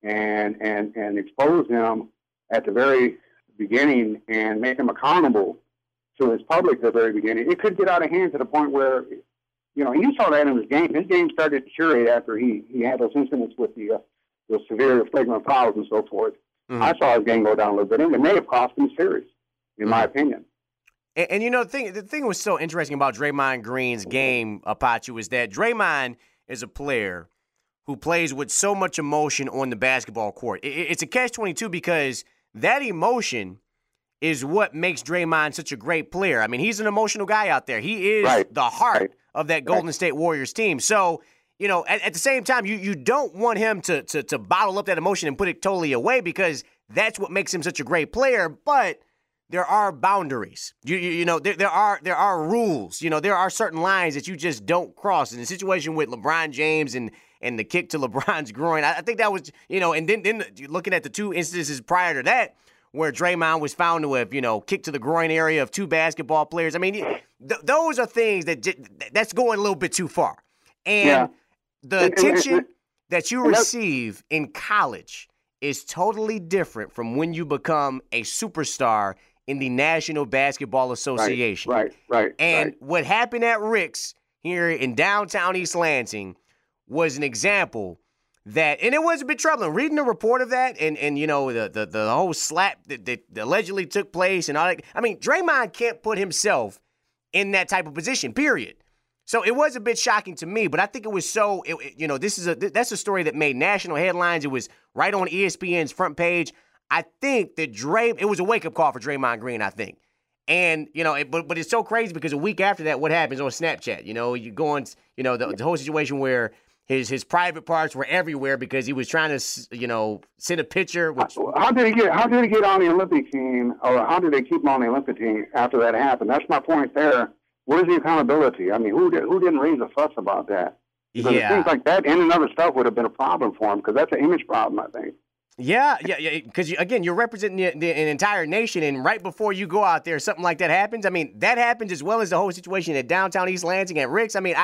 and expose him at the very beginning and make him accountable to his public at the very beginning, it could get out of hand to the point where, and you saw that in his game. His game started to deteriorate after he had those incidents with the severe flagrant fouls and so forth. Mm-hmm. I saw his game go down a little bit, and it may have cost him series, in my opinion. And the thing was so interesting about Draymond Green's game, Apache, was that Draymond is a player who plays with so much emotion on the basketball court. It's a catch-22 because that emotion is what makes Draymond such a great player. I mean, he's an emotional guy out there. He is the heart of that Golden State Warriors team. So, at the same time, you don't want him to bottle up that emotion and put it totally away, because that's what makes him such a great player. But there are boundaries. You know, there are rules. You know, there are certain lines that you just don't cross. In the situation with LeBron James and the kick to LeBron's groin, I think that was, you know, and then looking at the two instances prior to that, where Draymond was found to have, you know, kicked to the groin area of two basketball players. I mean, those are things that's going a little bit too far. And the attention that you receive in college is totally different from when you become a superstar in the National Basketball Association. Right. And what happened at Rick's here in downtown East Lansing was an example that, and it was a bit troubling. Reading the report of that and you know, the whole slap that allegedly took place and all that. I mean, Draymond can't put himself in that type of position, period. So it was a bit shocking to me, but I think it was you know, that's a story that made national headlines. It was right on ESPN's front page. I think that it was a wake-up call for Draymond Green, I think. And, you know, but it's so crazy because a week after that, what happens on Snapchat? You know, you go on, you know, the whole situation where his private parts were everywhere because he was trying to, you know, send a picture. How did he get on the Olympic team, or how did they keep him on the Olympic team after that happened? That's my point there. Where's the accountability? I mean, who didn't raise a fuss about that? Because it seems like that in and of itself would have been a problem for him, because that's an image problem, I think. Yeah. Because, again, you're representing an entire nation, and right before you go out there, something like that happens. I mean, that happens as well as the whole situation at downtown East Lansing at Rick's. I mean,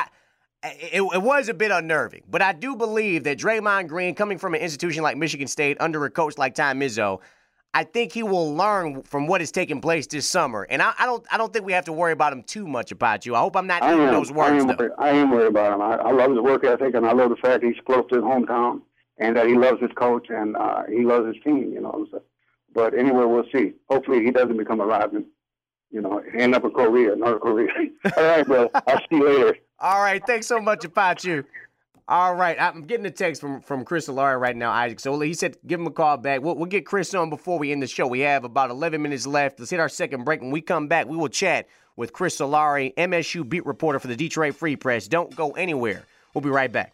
it was a bit unnerving. But I do believe that Draymond Green, coming from an institution like Michigan State under a coach like Tom Izzo, I think he will learn from what has taken place this summer. And I don't think we have to worry about him too much about you. I hope I'm not eating those words, though. I am worried about him. I love his work ethic, and I love the fact he's close to his hometown and that he loves his coach and he loves his team, you know. So, but anyway, we'll see. Hopefully he doesn't become a Rodman, you know, end up in North Korea. All right, bro. I'll see you later. All right. Thanks so much, Apache. All right, I'm getting a text from Chris Solari right now, Isaac. So he said give him a call back. We'll get Chris on before we end the show. We have about 11 minutes left. Let's hit our second break. When we come back, we will chat with Chris Solari, MSU beat reporter for the Detroit Free Press. Don't go anywhere. We'll be right back.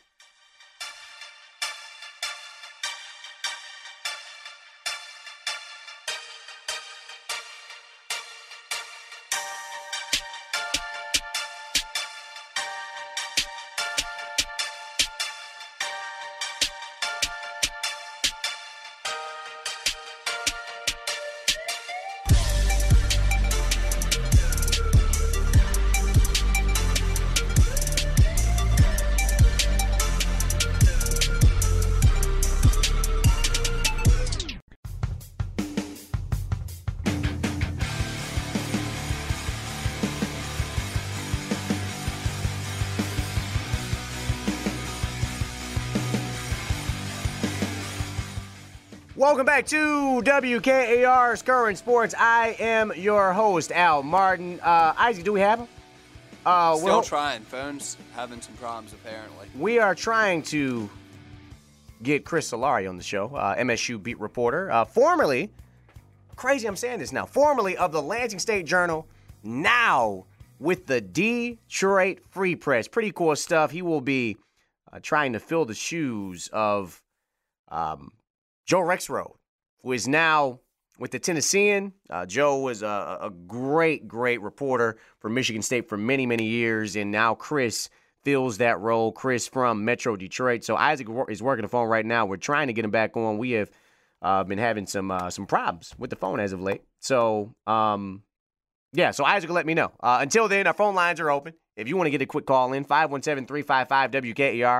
Welcome back to WKAR's Current Sports. I am your host, Al Martin. Isaac, do we have him? Still trying. Phone's having some problems, apparently. We are trying to get Chris Solari on the show, MSU beat reporter, formerly, crazy I'm saying this now, formerly of the Lansing State Journal, now with the Detroit Free Press. Pretty cool stuff. He will be trying to fill the shoes of Joe Rexrode, who is now with the Tennessean. Joe was a great reporter for Michigan State for many, many years, and now Chris fills that role. Chris from Metro Detroit. So Isaac is working the phone right now. We're trying to get him back on. We have been having some problems with the phone as of late. So, so Isaac will let me know. Until then, our phone lines are open. If you want to get a quick call in, 517-355-WKER,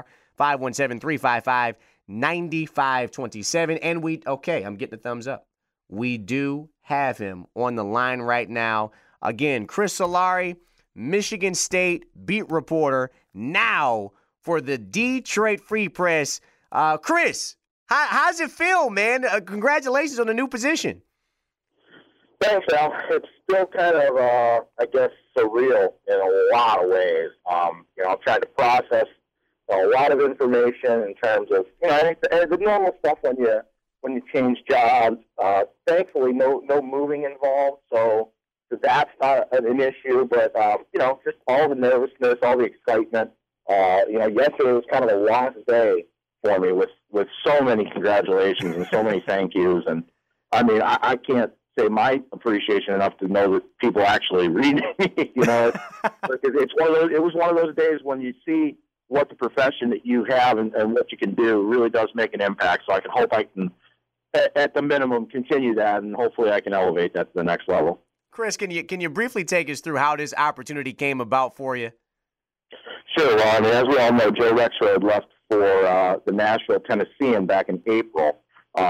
517-355-9527. And I'm getting a thumbs up. We do have him on the line right now. Again, Chris Solari, Michigan State beat reporter, now for the Detroit Free Press. Chris, how's it feel, man? Congratulations on the new position. Thanks, Al. It's still kind of, I guess, surreal in a lot of ways. I'm trying to process a lot of information in terms of, I think the normal stuff when you change jobs. Thankfully, no moving involved, so that's not an issue. But just all the nervousness, all the excitement. Yesterday was kind of the last day for me with so many congratulations and so many thank yous, and I mean, I can't say my appreciation enough to know that people actually read me. You know, it's one of those. It was one of those days when you see what the profession that you have and what you can do really does make an impact. So I can hope I can, at the minimum, continue that, and hopefully I can elevate that to the next level. Chris, can you briefly take us through how this opportunity came about for you? Sure. Well, I mean, as we all know, Joe Rexrode left for the Nashville Tennessean back in April.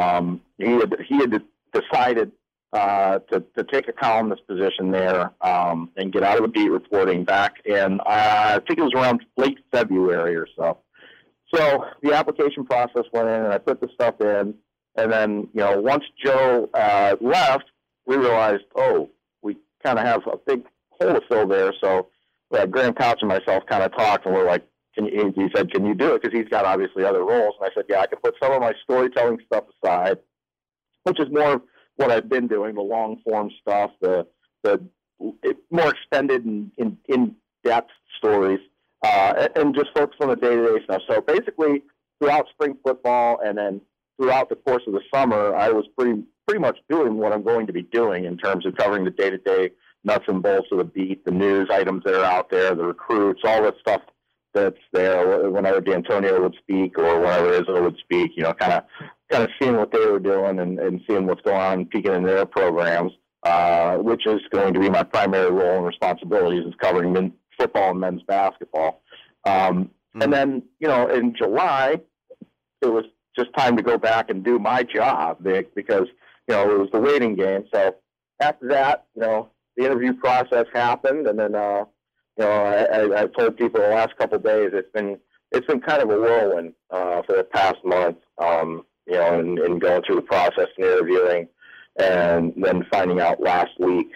He had decided to take a columnist position there and get out of the beat reporting back in, I think it was around late February or so. So the application process went in, and I put the stuff in. And then, you know, once Joe left, we realized, we kind of have a big hole to fill there. So Graham Couch and myself kind of talked, and we're like, he said, can you do it? Because he's got obviously other roles. And I said, yeah, I can put some of my storytelling stuff aside, which is more what I've been doing, the long-form stuff, the more extended and in-depth stories, and just focus on the day-to-day stuff. So basically, throughout spring football and then throughout the course of the summer, I was pretty much doing what I'm going to be doing in terms of covering the day-to-day nuts and bolts of the beat, the news items that are out there, the recruits, all that stuff that's there. Whenever D'Antonio would speak or whenever Izzo would speak, you know, kind of seeing what they were doing and seeing what's going on, peeking in their programs, which is going to be my primary role and responsibilities, is covering football and men's basketball. And then, you know, in July, it was just time to go back and do my job because, you know, it was the waiting game. So after that, you know, the interview process happened, and then, you know, I told people the last couple of days it's been kind of a whirlwind for the past month, you know, and going through the process and interviewing, and then finding out last week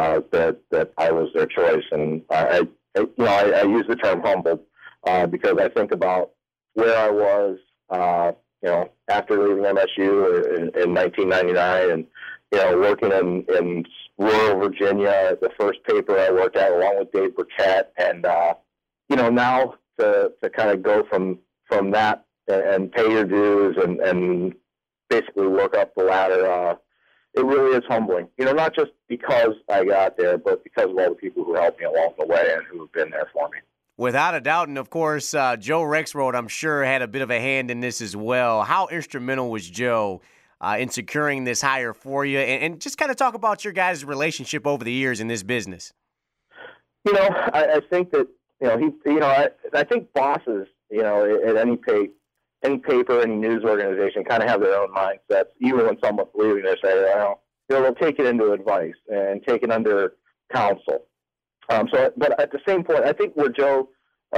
that I was their choice. And I use the term humbled because I think about where I was, you know, after leaving MSU in 1999, and you know, working in rural Virginia, the first paper I worked at, along with Dave Burkett, and you know, now to kind of go from that and pay your dues and basically work up the ladder, it really is humbling. You know, not just because I got there, but because of all the people who helped me along the way and who have been there for me. Without a doubt, and of course, Joe Rexrode, I'm sure, had a bit of a hand in this as well. How instrumental was Joe in securing this hire for you? And just kind of talk about your guys' relationship over the years in this business. You know, I think that, you know, I think bosses, you know, at any paper, any news organization kind of have their own mindsets. Even when someone's leaving, they say, well, you know, they'll take it into advice and take it under counsel. But at the same point, I think where Joe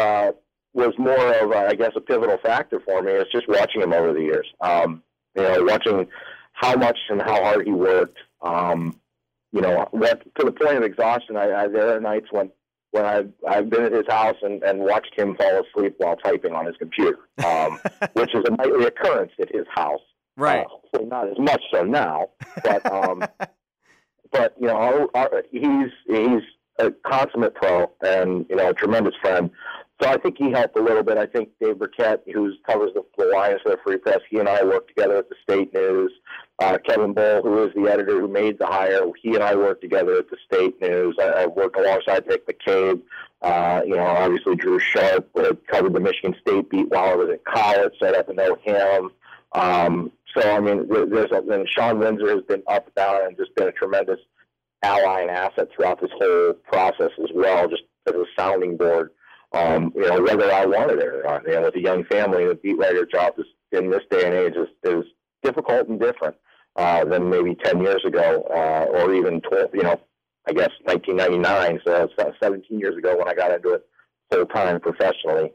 was more of, I guess, a pivotal factor for me is just watching him over the years. You know, watching how much and how hard he worked. You know, to the point of exhaustion. There are nights when I've been at his house and watched him fall asleep while typing on his computer, which is a nightly occurrence at his house. Right. Hopefully not as much so now, but but you know, he's a consummate pro and, you know, a tremendous friend. So I think he helped a little bit. I think Dave Burkett, who covers the Lions for the Free Press, he and I worked together at the State News. Kevin Bull, who is the editor who made the hire, he and I worked together at the State News. I worked alongside Nick McCabe. You know, obviously Drew Sharp covered the Michigan State beat while I was at college, so I got to know him. So, I mean, and Sean Windsor has been up and down and just been a tremendous ally and asset throughout this whole process as well, just as a sounding board. You know, whether I wanted it or not, you know, with a young family, the beat writer job in this day and age is difficult and different than maybe 10 years ago, or even 12, you know, I guess 1999. So it's 17 years ago when I got into it full time professionally.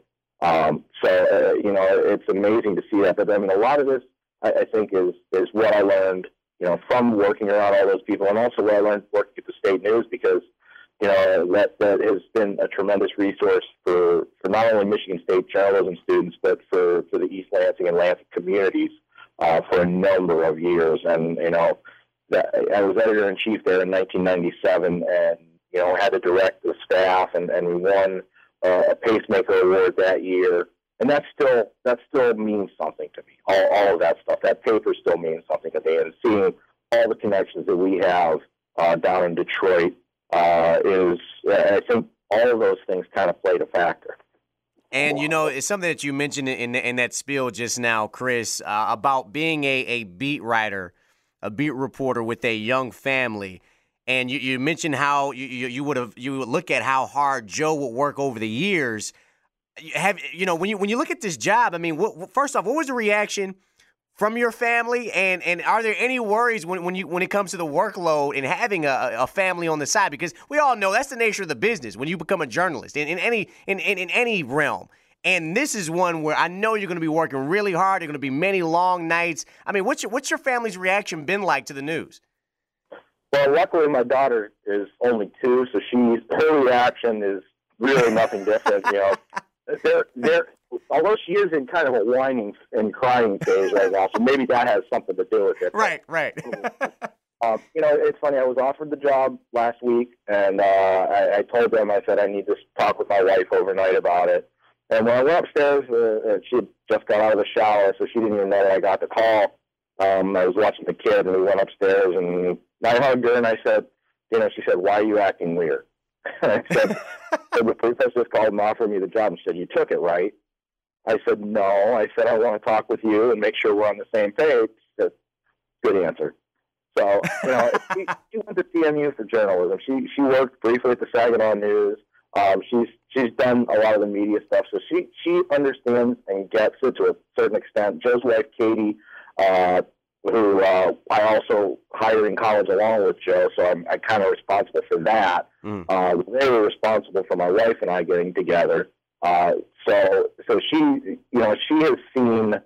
You know, it's amazing to see that. But I mean, a lot of this, I think, is what I learned, you know, from working around all those people, and also what I learned working at the State News, because, you know, that has been a tremendous resource for not only Michigan State journalism students, but for the East Lansing and Lansing communities for a number of years. And, you know, I was editor-in-chief there in 1997 and, you know, had to direct the staff, and we won a Pacemaker Award that year. And that still means something to me. All of that stuff, that paper still means something to me. And seeing all the connections that we have down in Detroit, I think all of those things kind of played a factor. And, it's something that you mentioned in that spiel just now, Chris, about being a beat writer, a beat reporter with a young family. And you mentioned how you would look at how hard Joe would work over the years. When you look at this job, I mean, first off, what was the reaction from your family, and are there any worries when it comes to the workload and having a family on the side? Because we all know that's the nature of the business when you become a journalist in any realm. And this is one where I know you're going to be working really hard. There are going to be many long nights. I mean, what's your family's reaction been like to the news? Well, luckily my daughter is only 2, so her reaction is really nothing different. Although she is in kind of a whining and crying phase right now, so maybe that has something to do with it. Right. It's funny. I was offered the job last week, and I told them, I said I need to talk with my wife overnight about it. And when I went upstairs, she had just got out of the shower, so she didn't even know that I got the call. I was watching the kid, and we went upstairs, and I hugged her, and I said, she said, "Why are you acting weird?" And I said, "The prefect just called and offered me the job." And she said, "You took it, right?" I said, "No." I said, "I want to talk with you and make sure we're on the same page." She said, "Good answer." So, she went to CMU for journalism. She worked briefly at the Saginaw News. She's done a lot of the media stuff, so she understands and gets it to a certain extent. Joe's wife, Katie, who I also hired in college along with Joe, so I'm kind of responsible for that. They were responsible for my wife and I getting together. So she, she has seen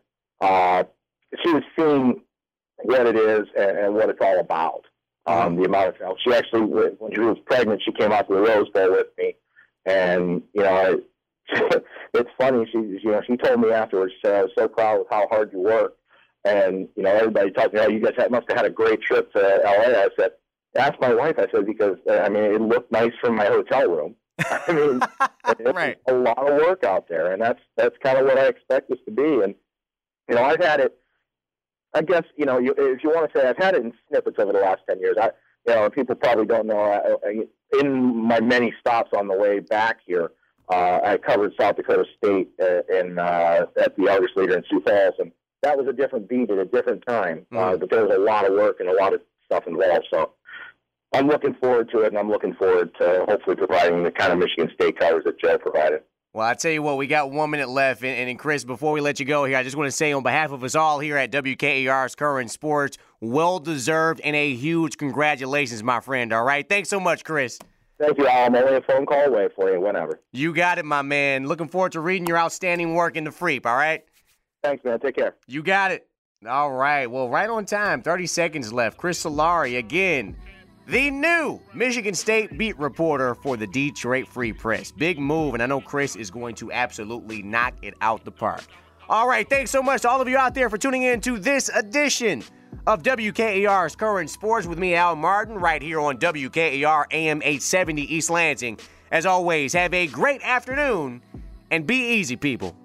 what it is and what it's all about. The amount of she actually, when she was pregnant, she came out to the Rose Bowl with me, and it's funny. She told me afterwards, she said, "I was so proud of how hard you worked." And, everybody talked, you guys must have had a great trip to L.A. I said, ask my wife. I said, because, it looked nice from my hotel room. It's right. A lot of work out there, and that's kind of what I expect this to be. And, I've had it, I guess, if you want to say, I've had it in snippets over the last 10 years. People probably don't know, in my many stops on the way back here, I covered South Dakota State at the Argus Leader in Sioux Falls, and that was a different beat at a different time, but there was a lot of work and a lot of stuff involved. So I'm looking forward to it, and I'm looking forward to hopefully providing the kind of Michigan State covers that Joe provided. Well, I tell you what, we got 1 minute left, and Chris, before we let you go here, I just want to say on behalf of us all here at WKAR's Current Sports, well-deserved and a huge congratulations, my friend, all right? Thanks so much, Chris. Thank you, Al. I'm only a phone call away for you whenever. You got it, my man. Looking forward to reading your outstanding work in the Freep, all right? Thanks, man. Take care. You got it. All right. Well, right on time. 30 seconds left. Chris Solari, again, the new Michigan State beat reporter for the Detroit Free Press. Big move, and I know Chris is going to absolutely knock it out the park. All right. Thanks so much to all of you out there for tuning in to this edition of WKAR's Current Sports with me, Al Martin, right here on WKAR AM 870 East Lansing. As always, have a great afternoon, and be easy, people.